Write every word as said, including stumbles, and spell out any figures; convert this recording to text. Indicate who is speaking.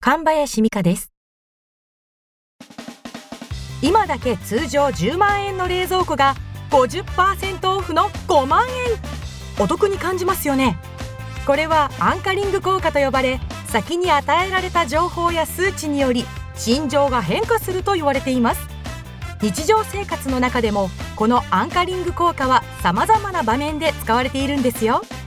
Speaker 1: 神林美香です。今だけ通常じゅうまんえんの冷蔵庫が ごじゅっパーセント オフのごまんえん。お得に感じますよね。これはアンカリング効果と呼ばれ、先に与えられた情報や数値により心情が変化すると言われています。日常生活の中でもこのアンカリング効果は様々な場面で使われているんですよ。